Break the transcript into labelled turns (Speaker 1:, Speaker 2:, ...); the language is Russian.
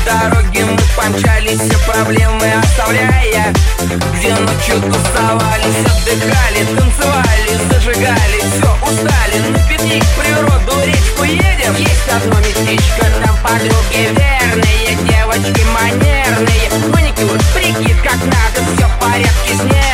Speaker 1: дороге мы помчались, все проблемы оставляя. Где ночью тусовались, отдыхали, танцевали, зажигали, все устали. На пикник, природу, речку едем. Есть одно местечко, там подруги верные, девочки манерные. Маникюр, прикид как надо, все в порядке с ней.